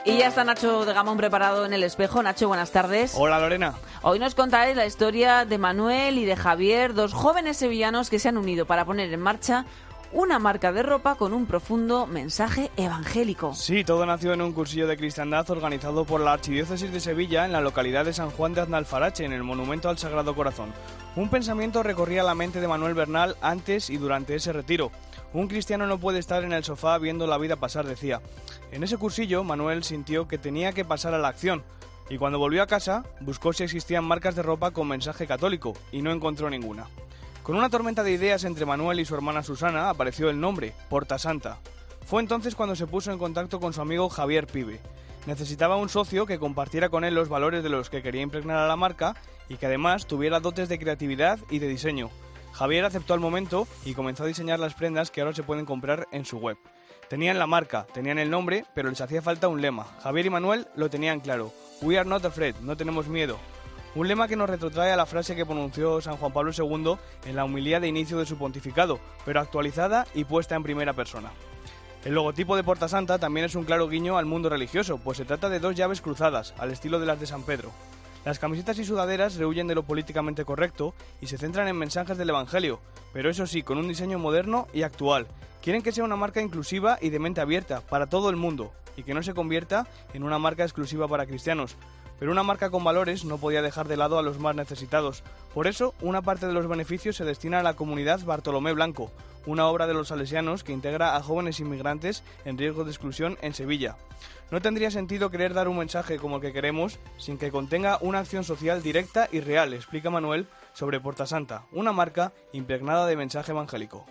Y ya está Nacho de Gamón preparado en el espejo. Nacho, buenas tardes. Hola, Lorena. Hoy nos contaréis la historia de Manuel y de Javier, dos jóvenes sevillanos que se han unido para poner en marcha una marca de ropa con un profundo mensaje evangélico. Sí, todo nació en un cursillo de cristiandad organizado por la Archidiócesis de Sevilla en la localidad de San Juan de Aznalfarache, en el Monumento al Sagrado Corazón. Un pensamiento recorría la mente de Manuel Bernal antes y durante ese retiro. Un cristiano no puede estar en el sofá viendo la vida pasar, decía. En ese cursillo, Manuel sintió que tenía que pasar a la acción, y cuando volvió a casa, buscó si existían marcas de ropa con mensaje católico, y no encontró ninguna. Con una tormenta de ideas entre Manuel y su hermana Susana, apareció el nombre, Portasanta. Fue entonces cuando se puso en contacto con su amigo Javier Pibe. Necesitaba un socio que compartiera con él los valores de los que quería impregnar a la marca y que además tuviera dotes de creatividad y de diseño. Javier aceptó al momento y comenzó a diseñar las prendas que ahora se pueden comprar en su web. Tenían la marca, tenían el nombre, pero les hacía falta un lema. Javier y Manuel lo tenían claro. We are not afraid, no tenemos miedo. Un lema que nos retrotrae a la frase que pronunció San Juan Pablo II en la homilía de inicio de su pontificado, pero actualizada y puesta en primera persona. El logotipo de Portasanta también es un claro guiño al mundo religioso, pues se trata de dos llaves cruzadas, al estilo de las de San Pedro. Las camisetas y sudaderas rehuyen de lo políticamente correcto y se centran en mensajes del Evangelio, pero eso sí, con un diseño moderno y actual. Quieren que sea una marca inclusiva y de mente abierta, para todo el mundo, y que no se convierta en una marca exclusiva para cristianos. Pero una marca con valores no podía dejar de lado a los más necesitados. Por eso, una parte de los beneficios se destina a la comunidad Bartolomé Blanco, una obra de los salesianos que integra a jóvenes inmigrantes en riesgo de exclusión en Sevilla. No tendría sentido querer dar un mensaje como el que queremos sin que contenga una acción social directa y real, explica Manuel sobre Portasanta, una marca impregnada de mensaje evangélico.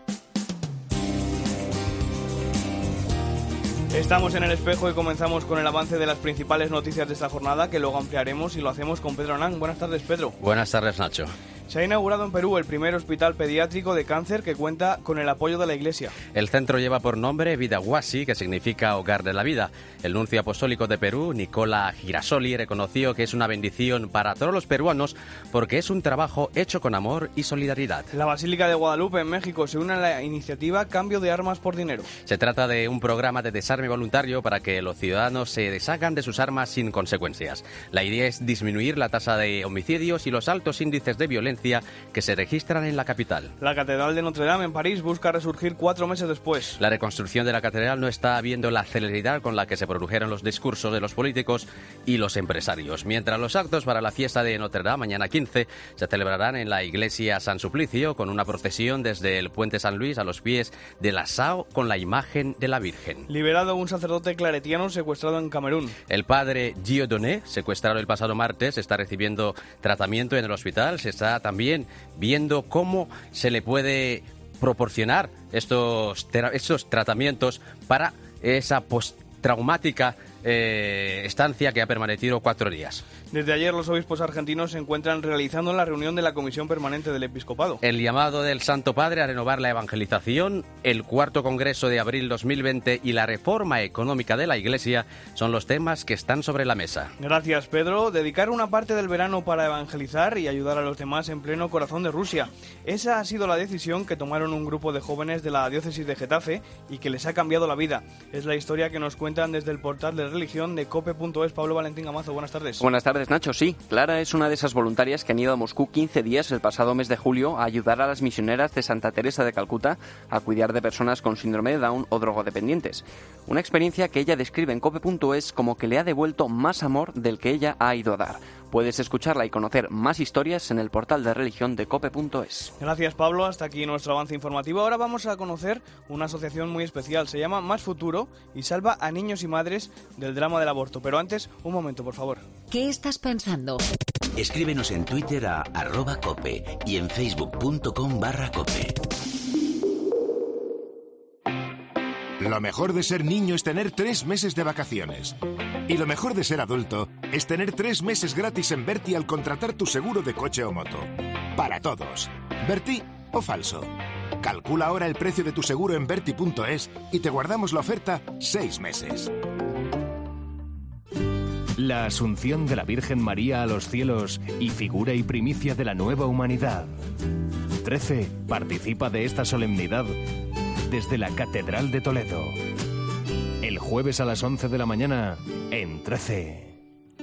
Estamos en el espejo y comenzamos con el avance de las principales noticias de esta jornada, que luego ampliaremos y lo hacemos con Pedro Anán. Buenas tardes, Pedro. Buenas tardes, Nacho. Se ha inaugurado en Perú el primer hospital pediátrico de cáncer que cuenta con el apoyo de la Iglesia. El centro lleva por nombre Vida Huasi, que significa Hogar de la Vida. El nuncio apostólico de Perú, Nicola Girasoli, reconoció que es una bendición para todos los peruanos porque es un trabajo hecho con amor y solidaridad. La Basílica de Guadalupe, en México, se une a la iniciativa Cambio de Armas por Dinero. Se trata de un programa de desarme voluntario para que los ciudadanos se deshagan de sus armas sin consecuencias. La idea es disminuir la tasa de homicidios y los altos índices de violencia que se registran en la capital. La Catedral de Notre Dame en París busca resurgir 4 meses después. La reconstrucción de la catedral no está viendo la celeridad con la que se produjeron los discursos de los políticos y los empresarios. Mientras los actos para la fiesta de Notre Dame, mañana 15, se celebrarán en la iglesia San Suplicio con una procesión desde el Puente San Luis a los pies de la Sao con la imagen de la Virgen. Liberado un sacerdote claretiano secuestrado en Camerún. El padre Dieudonné, secuestrado el pasado martes, está recibiendo tratamiento en el hospital. Se está también viendo cómo se le puede proporcionar estos tratamientos para esa postraumática estancia que ha permanecido 4 días. Desde ayer los obispos argentinos se encuentran realizando la reunión de la Comisión Permanente del Episcopado. El llamado del Santo Padre a renovar la evangelización, el 4º Congreso de abril 2020 y la reforma económica de la Iglesia son los temas que están sobre la mesa. Gracias, Pedro. Dedicar una parte del verano para evangelizar y ayudar a los demás en pleno corazón de Rusia. Esa ha sido la decisión que tomaron un grupo de jóvenes de la diócesis de Getafe y que les ha cambiado la vida. Es la historia que nos cuentan desde el portal de religión de cope.es. Pablo Valentín Gamazo, buenas tardes. Buenas tardes, Nacho. Sí, Clara es una de esas voluntarias que han ido a Moscú 15 días el pasado mes de julio a ayudar a las misioneras de Santa Teresa de Calcuta a cuidar de personas con síndrome de Down o drogodependientes. Una experiencia que ella describe en cope.es como que le ha devuelto más amor del que ella ha ido a dar. Puedes escucharla y conocer más historias en el portal de religión de cope.es. Gracias, Pablo. Hasta aquí nuestro avance informativo. Ahora vamos a conocer una asociación muy especial. Se llama Más Futuro y salva a niños y madres del drama del aborto. Pero antes, un momento, por favor. ¿Qué estás pensando? Escríbenos en Twitter a @cope y en facebook.com/cope. Lo mejor de ser niño es tener 3 meses de vacaciones. Y lo mejor de ser adulto es tener 3 meses gratis en Berti al contratar tu seguro de coche o moto. Para todos. ¿Berti o falso? Calcula ahora el precio de tu seguro en berti.es y te guardamos la oferta 6 meses. La Asunción de la Virgen María a los cielos y figura y primicia de la nueva humanidad. 13. Participa de esta solemnidad desde la Catedral de Toledo. El jueves a las 11 de la mañana en 13.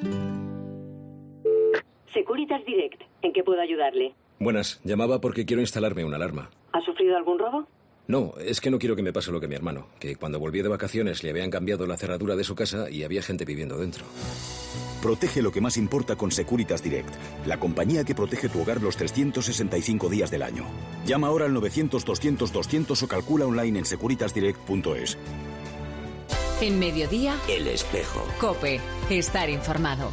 Securitas Direct, ¿en qué puedo ayudarle? Buenas, llamaba porque quiero instalarme una alarma. ¿Ha sufrido algún robo? No, es que no quiero que me pase lo que mi hermano, que cuando volvió de vacaciones le habían cambiado la cerradura de su casa y había gente viviendo dentro. Protege lo que más importa con Securitas Direct, la compañía que protege tu hogar los 365 días del año. Llama ahora al 900-200-200 o calcula online en securitasdirect.es. En Mediodía, El Espejo. COPE. Estar informado.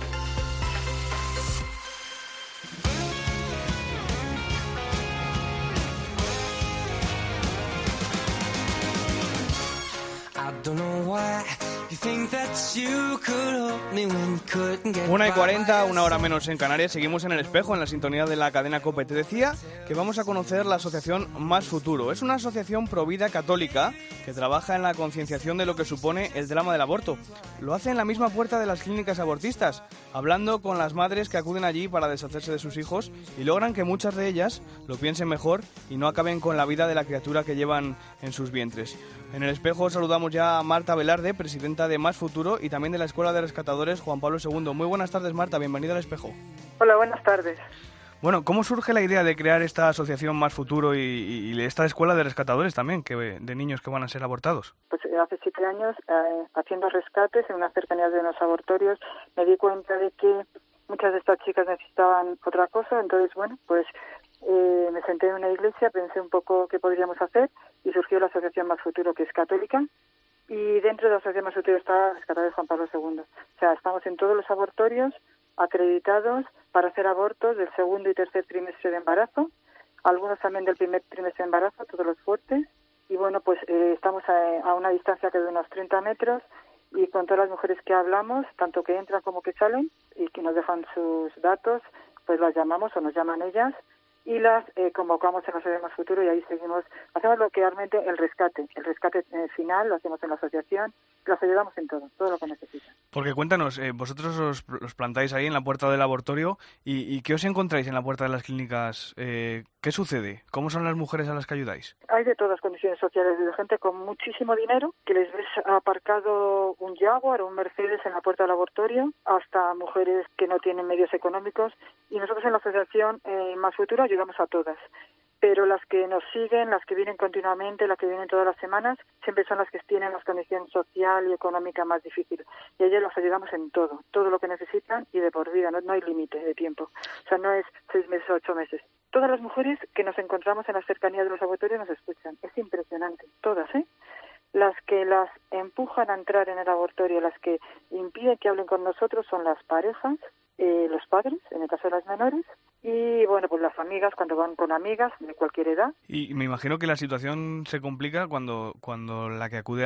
Una y 40, una hora menos en Canarias. Seguimos en El Espejo, en la sintonía de la cadena COPE. Te decía que vamos a conocer la asociación Más Futuro. Es una asociación provida católica que trabaja en la concienciación de lo que supone el drama del aborto. Lo hace en la misma puerta de las clínicas abortistas, hablando con las madres que acuden allí para deshacerse de sus hijos y logran que muchas de ellas lo piensen mejor y no acaben con la vida de la criatura que llevan en sus vientres. En El Espejo saludamos ya a Marta Velarde, presidenta de Más Futuro y también de la Escuela de Rescatadores Juan Pablo II. Muy buenas tardes, Marta, bienvenida al Espejo. Hola, buenas tardes. Bueno, ¿cómo surge la idea de crear esta asociación Más Futuro y esta Escuela de Rescatadores también, de niños que van a ser abortados? Pues hace 7 años, haciendo rescates en unas cercanías de unos abortorios, me di cuenta de que muchas de estas chicas necesitaban otra cosa, entonces, bueno, pues me senté en una iglesia, pensé un poco qué podríamos hacer y surgió la Asociación Más Futuro, que es católica, y dentro de la Asociación Más Futuro está Rescatadores Juan Pablo II. O sea, estamos en todos los abortorios acreditados para hacer abortos del segundo y tercer trimestre de embarazo, algunos también del primer trimestre de embarazo, todos los fuertes, y bueno, pues estamos a una distancia que de unos 30 metros y con todas las mujeres que hablamos, tanto que entran como que salen y que nos dejan sus datos, pues las llamamos o nos llaman ellas y las convocamos en la Asociación Más Futuro y ahí seguimos, hacemos lo que realmente el rescate final lo hacemos en la asociación, las ayudamos en todo lo que necesitan. Porque cuéntanos, vosotros os plantáis ahí en la puerta del abortorio y ¿qué os encontráis en la puerta de las clínicas? ¿Qué sucede? ¿Cómo son las mujeres a las que ayudáis? Hay de todas condiciones sociales, de gente con muchísimo dinero, que les ves aparcado un Jaguar o un Mercedes en la puerta del abortorio, hasta mujeres que no tienen medios económicos, y nosotros en la asociación Más Futuro ayudamos a todas. Pero las que nos siguen, las que vienen continuamente, las que vienen todas las semanas, siempre son las que tienen las condiciones social y económica más difíciles. Y a ellas las ayudamos en todo lo que necesitan y de por vida, no hay límite de tiempo. O sea, no es 6 meses o 8 meses. Todas las mujeres que nos encontramos en las cercanías de los abortorios nos escuchan. Es impresionante, todas, ¿eh? Las que las empujan a entrar en el abortorio, las que impiden que hablen con nosotros son las parejas, los padres, en el caso de las menores, y bueno, pues las amigas cuando van con amigas de cualquier edad. Y me imagino que la situación se complica cuando la que acude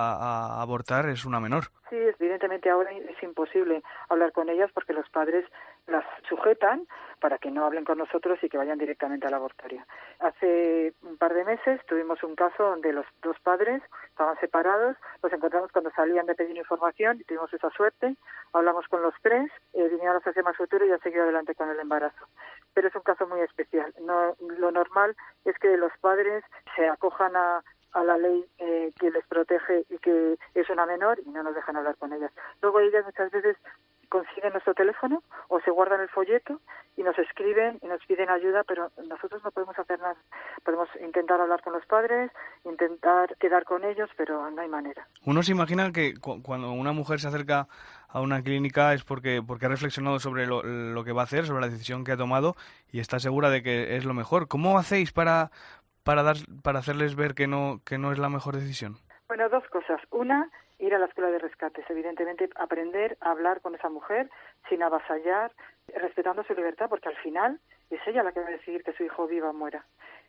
a abortar es una menor. Sí, evidentemente ahora es imposible hablar con ellas porque los padres las sujetan para que no hablen con nosotros y que vayan directamente al abortorio. Hace un par de meses tuvimos un caso donde los dos padres estaban separados, los encontramos cuando salían de pedir información y tuvimos esa suerte, hablamos con los tres, vinieron a la Asociación Más Futuro y han seguido adelante con el embarazo. Pero es un caso muy especial. No, lo normal es que los padres se acojan a la ley que les protege y que es una menor y no nos dejan hablar con ellas. Luego ellas muchas veces consiguen nuestro teléfono o se guardan el folleto y nos escriben y nos piden ayuda, pero nosotros no podemos hacer nada. Podemos intentar hablar con los padres, intentar quedar con ellos, pero no hay manera. Uno se imagina que cuando una mujer se acerca a una clínica es porque ha reflexionado sobre lo que va a hacer, sobre la decisión que ha tomado y está segura de que es lo mejor. ¿Cómo hacéis para hacerles ver que no es la mejor decisión? Bueno, dos cosas. Una, ir a la escuela de rescates, evidentemente aprender a hablar con esa mujer sin avasallar, respetando su libertad, porque al final es ella la que va a decidir que su hijo viva o muera.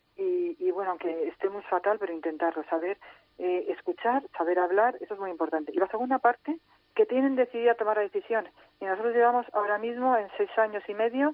Y bueno, aunque esté muy fatal, pero intentarlo, saber escuchar, saber hablar, eso es muy importante. Y la segunda parte, que tienen decidida tomar la decisión. Y nosotros llevamos ahora mismo, en 6 años y medio,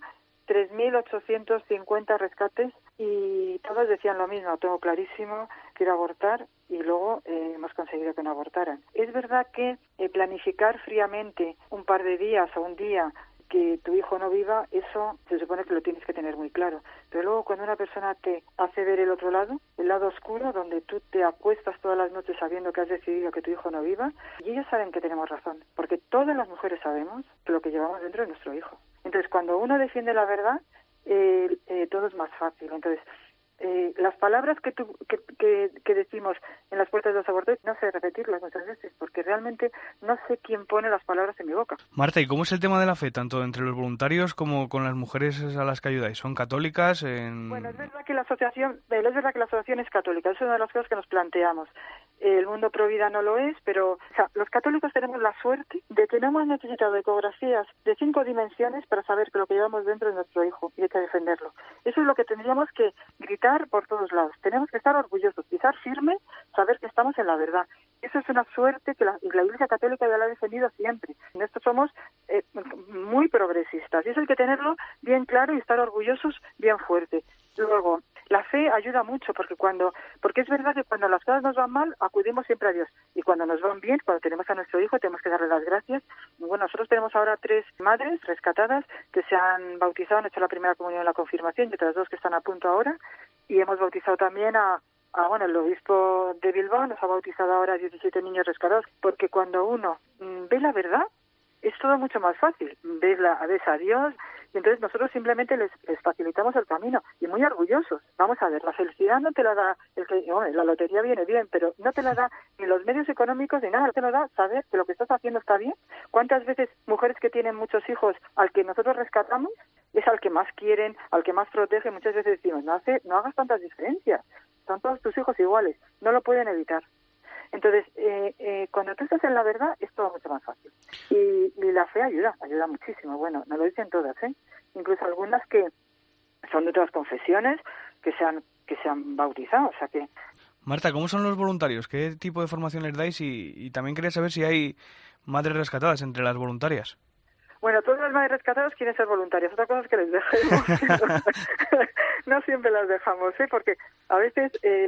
3.850 rescates y todos decían lo mismo, tengo clarísimo, quiero abortar y luego hemos conseguido que no abortaran. Es verdad que planificar fríamente un par de días o un día que tu hijo no viva, eso se supone que lo tienes que tener muy claro. Pero luego cuando una persona te hace ver el otro lado, el lado oscuro, donde tú te acuestas todas las noches sabiendo que has decidido que tu hijo no viva, y ellos saben que tenemos razón, porque todas las mujeres sabemos que lo que llevamos dentro es nuestro hijo. Entonces, cuando uno defiende la verdad, todo es más fácil. Entonces, las palabras que decimos en las puertas de los abortos, no sé repetirlas muchas veces, porque realmente no sé quién pone las palabras en mi boca. Marta, ¿y cómo es el tema de la fe, tanto entre los voluntarios como con las mujeres a las que ayudáis? ¿Son católicas? Bueno, es verdad que la asociación es católica, es una de las cosas que nos planteamos. El mundo Provida no lo es, pero los católicos tenemos la suerte de que no hemos necesitado ecografías de 5 dimensiones para saber que lo que llevamos dentro es nuestro hijo y hay que defenderlo. Eso es lo que tendríamos que gritar por todos lados. Tenemos que estar orgullosos, pisar firme, saber que estamos en la verdad. Eso es una suerte que la Iglesia Católica ya la ha defendido siempre. En esto somos muy progresistas y eso hay que tenerlo bien claro y estar orgullosos bien fuerte. Luego, la fe ayuda mucho porque es verdad que cuando las cosas nos van mal acudimos siempre a Dios y cuando nos van bien, cuando tenemos a nuestro hijo tenemos que darle las gracias. Y bueno, nosotros tenemos ahora 3 madres rescatadas que se han bautizado, han hecho la primera comunión en la confirmación y otras 2 que están a punto ahora, y hemos bautizado también el obispo de Bilbao nos ha bautizado ahora a 17 niños rescatados, porque cuando uno ve la verdad es todo mucho más fácil. Ves a Dios y entonces nosotros simplemente les facilitamos el camino y muy orgullosos. Vamos a ver, la felicidad no te la da la lotería viene bien, pero no te la da ni los medios económicos ni nada, te lo da saber que lo que estás haciendo está bien. ¿Cuántas veces mujeres que tienen muchos hijos al que nosotros rescatamos es al que más quieren, al que más protegen? Muchas veces decimos, no hagas tantas diferencias, son todos tus hijos iguales, no lo pueden evitar. Entonces, cuando tú estás en la verdad, es todo mucho más fácil. Y la fe ayuda muchísimo. Bueno, no lo dicen todas, incluso algunas que son de otras confesiones que se han bautizado, o sea que... Marta, ¿cómo son los voluntarios? ¿Qué tipo de formación les dais? Y también quería saber si hay madres rescatadas entre las voluntarias. Bueno, todas las madres rescatadas quieren ser voluntarias. Otra cosa es que les dejemos. No siempre las dejamos, porque a veces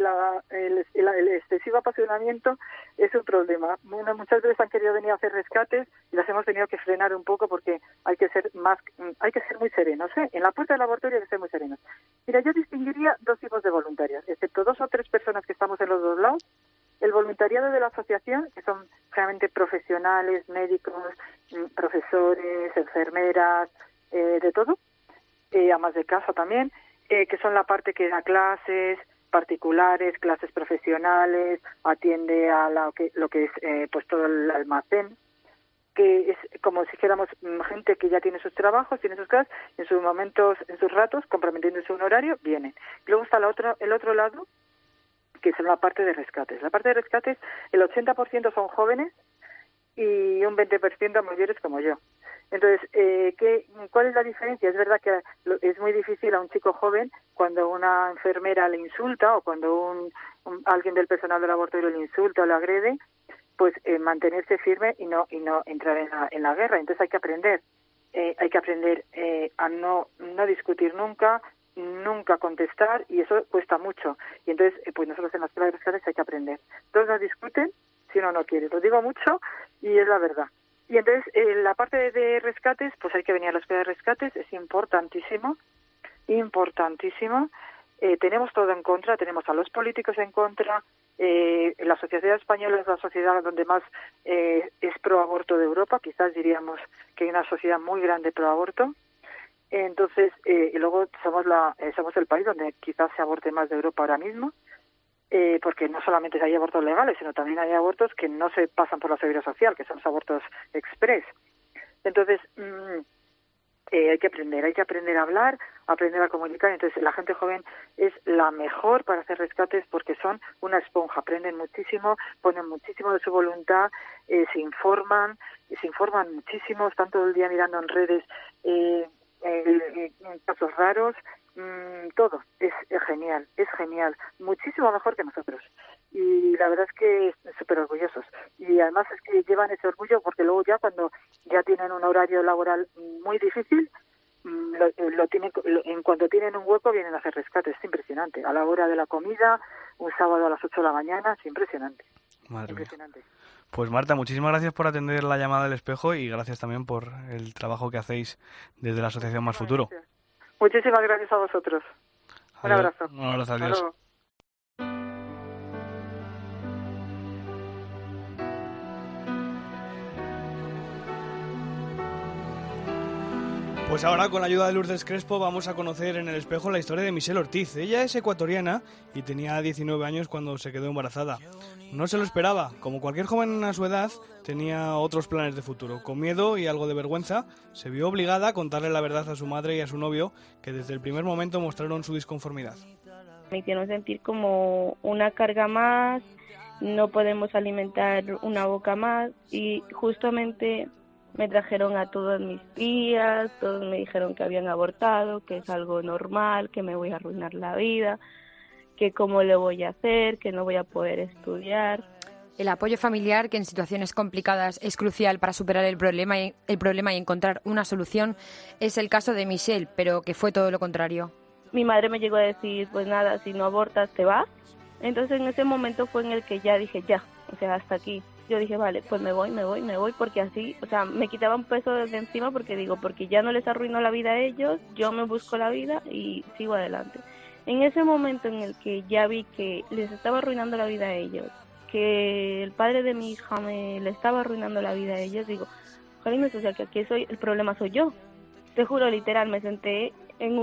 el excesivo apasionamiento es un problema. Muchas veces han querido venir a hacer rescates y las hemos tenido que frenar un poco porque hay que ser muy serenos. En la puerta del laboratorio hay que ser muy serenos. Mira, yo distinguiría 2 tipos de voluntarios, excepto 2 o 3 personas que estamos en los 2 lados. El voluntariado de la asociación, que son realmente profesionales, médicos, profesores, enfermeras, de todo, amas de casa también, que son la parte que da clases particulares, clases profesionales, atiende a lo que es pues todo el almacén, que es como si dijéramos gente que ya tiene sus trabajos, tiene sus casas, en sus momentos, en sus ratos, comprometiéndose un horario, vienen. Luego está el otro lado, que es la parte de rescates. La parte de rescates, el 80% son jóvenes y un 20% mayores como yo. Entonces, ¿cuál es la diferencia? Es verdad que es muy difícil a un chico joven cuando una enfermera le insulta o cuando alguien del personal del laboratorio le insulta o le agrede, pues mantenerse firme y no entrar en la guerra. Entonces hay que aprender a no discutir nunca contestar, y eso cuesta mucho. Y entonces, pues nosotros en las escuela de rescates hay que aprender. Todos nos discuten si uno no quiere. Lo digo mucho y es la verdad. Y entonces, la parte de rescates, pues hay que venir a la escuela de rescates, es importantísimo. Tenemos todo en contra, tenemos a los políticos en contra. La sociedad española es la sociedad donde más es pro aborto de Europa. Quizás diríamos que hay una sociedad muy grande pro aborto. Entonces, y luego somos el país donde quizás se aborte más de Europa ahora mismo, porque no solamente hay abortos legales, sino también hay abortos que no se pasan por la seguridad social, que son los abortos express. Entonces, hay que aprender a hablar, aprender a comunicar. Entonces, la gente joven es la mejor para hacer rescates porque son una esponja, aprenden muchísimo, ponen muchísimo de su voluntad, se informan muchísimo, están todo el día mirando en redes casos raros, todo es genial, muchísimo mejor que nosotros, y la verdad es que súper orgullosos, y además es que llevan ese orgullo porque luego ya cuando ya tienen un horario laboral muy difícil, en cuanto tienen un hueco vienen a hacer rescates. Es impresionante, a la hora de la comida, un sábado a las 8 de la mañana, es impresionante. Madre impresionante. Mía. Pues Marta, muchísimas gracias por atender la llamada del espejo y gracias también por el trabajo que hacéis desde la Asociación Más Futuro. Gracias. Muchísimas gracias a vosotros. Un abrazo. Un abrazo, adiós. Hasta luego. Pues ahora, con la ayuda de Lourdes Crespo, vamos a conocer en el espejo la historia de Michelle Ortiz. Ella es ecuatoriana y tenía 19 años cuando se quedó embarazada. No se lo esperaba. Como cualquier joven a su edad, tenía otros planes de futuro. Con miedo y algo de vergüenza, se vio obligada a contarle la verdad a su madre y a su novio, que desde el primer momento mostraron su disconformidad. Me hicieron sentir como una carga más, no podemos alimentar una boca más, y justamente me trajeron a todas mis tías, todos me dijeron que habían abortado, que es algo normal, que me voy a arruinar la vida, que cómo le voy a hacer, que no voy a poder estudiar. El apoyo familiar, que en situaciones complicadas es crucial para superar el problema y encontrar una solución, es el caso de Michelle, pero que fue todo lo contrario. Mi madre me llegó a decir, pues nada, si no abortas te vas. Entonces en ese momento fue en el que ya dije, ya, o sea, hasta aquí. Yo dije, vale, pues me voy, porque así, o sea, me quitaba un peso de encima porque ya no les arruinó la vida a ellos, yo me busco la vida y sigo adelante. En ese momento en el que ya vi que les estaba arruinando la vida a ellos, que el padre de mi hija le estaba arruinando la vida a ellos, digo, jolines, o sea, que aquí el problema soy yo. Te juro, literal, me senté en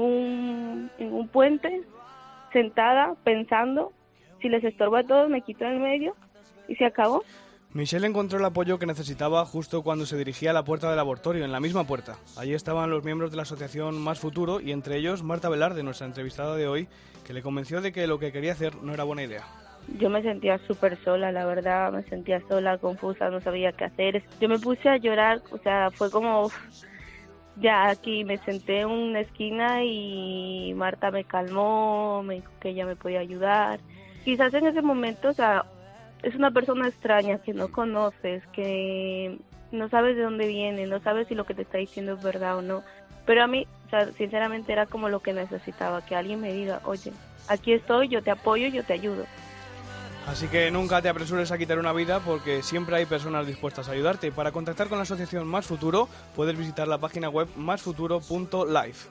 un puente, sentada, pensando, si les estorbo a todos, me quito en el medio y se acabó. Michelle encontró el apoyo que necesitaba justo cuando se dirigía a la puerta del abortorio, en la misma puerta. Allí estaban los miembros de la asociación Más Futuro y entre ellos Marta Velarde, nuestra entrevistada de hoy, que le convenció de que lo que quería hacer no era buena idea. Yo me sentía súper sola, la verdad, me sentía sola, confusa, no sabía qué hacer. Yo me puse a llorar, o sea, fue como... Ya aquí me senté en una esquina y Marta me calmó, me dijo que ella me podía ayudar. Quizás en ese momento, o sea... Es una persona extraña que no conoces, que no sabes de dónde viene, no sabes si lo que te está diciendo es verdad o no. Pero a mí, o sea, sinceramente era como lo que necesitaba, que alguien me diga, oye, aquí estoy, yo te apoyo, yo te ayudo. Así que nunca te apresures a quitar una vida porque siempre hay personas dispuestas a ayudarte. Para contactar con la asociación Más Futuro puedes visitar la página web masfuturo.life.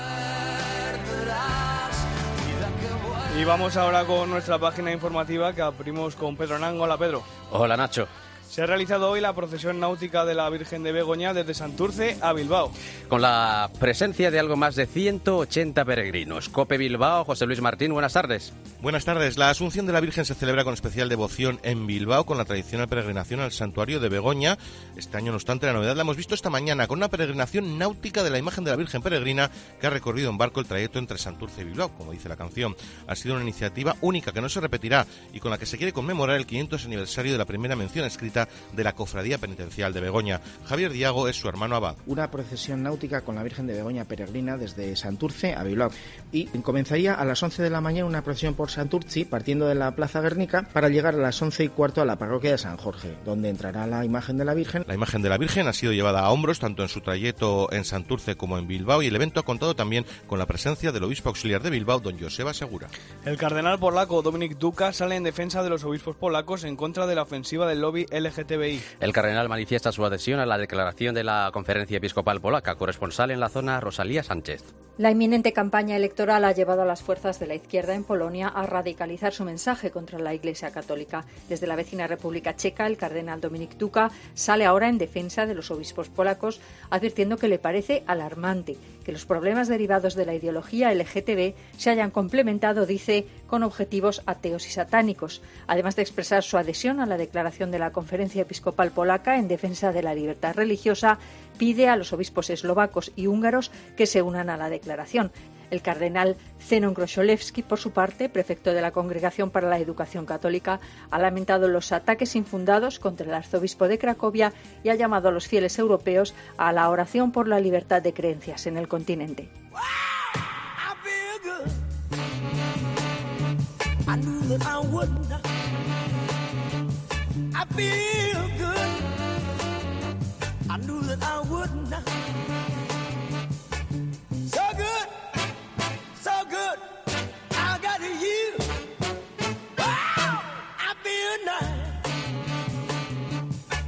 Y vamos ahora con nuestra página informativa que abrimos con Pedro Hernán. Hola, Pedro. Hola, Nacho. Se ha realizado hoy la procesión náutica de la Virgen de Begoña desde Santurce a Bilbao. Con la presencia de algo más de 180 peregrinos. COPE Bilbao, José Luis Martín, buenas tardes. Buenas tardes. La Asunción de la Virgen se celebra con especial devoción en Bilbao, con la tradicional peregrinación al santuario de Begoña. Este año, no obstante, la novedad la hemos visto esta mañana, con una peregrinación náutica de la imagen de la Virgen peregrina que ha recorrido en barco el trayecto entre Santurce y Bilbao, como dice la canción. Ha sido una iniciativa única que no se repetirá y con la que se quiere conmemorar el 500 aniversario de la primera mención escrita de la Cofradía Penitencial de Begoña. Javier Diago es su hermano abad. Una procesión náutica con la Virgen de Begoña peregrina desde Santurce a Bilbao. Y comenzaría a las 11 de la mañana una procesión por Santurci, partiendo de la Plaza Guernica, para llegar a las 11:15 a la parroquia de San Jorge, donde entrará la imagen de la Virgen. La imagen de la Virgen ha sido llevada a hombros tanto en su trayecto en Santurce como en Bilbao, y el evento ha contado también con la presencia del obispo auxiliar de Bilbao, don Joseba Segura. El cardenal polaco Dominik Duka sale en defensa de los obispos polacos en contra de la ofensiva del lobby LGTBI. El cardenal manifiesta su adhesión a la declaración de la Conferencia Episcopal Polaca. Corresponsal en la zona, Rosalía Sánchez. La inminente campaña electoral ha llevado a las fuerzas de la izquierda en Polonia a radicalizar su mensaje contra la Iglesia Católica. Desde la vecina República Checa, el cardenal Dominik Duka sale ahora en defensa de los obispos polacos, advirtiendo que le parece alarmante que los problemas derivados de la ideología LGTB se hayan complementado, dice, con objetivos ateos y satánicos. Además de expresar su adhesión a la declaración de la Conferencia Episcopal Polaca en defensa de la libertad religiosa, pide a los obispos eslovacos y húngaros que se unan a la declaración. El cardenal Zenon Grosholewski, por su parte, prefecto de la Congregación para la Educación Católica, ha lamentado los ataques infundados contra el arzobispo de Cracovia y ha llamado a los fieles europeos a la oración por la libertad de creencias en el continente.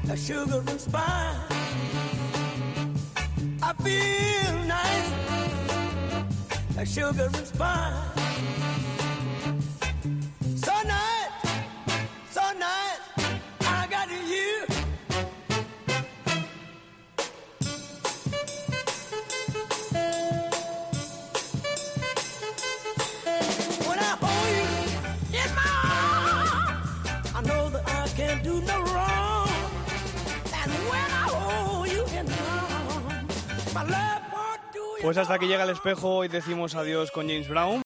a sugar and spice. I feel nice, a sugar and spice. So nice, so nice, I got you. When I hold you in my arms, I know that I can't do no wrong. And when I hold you in my arms, my love won't do you. Pues hasta aquí llega El Espejo y decimos adiós con James Brown.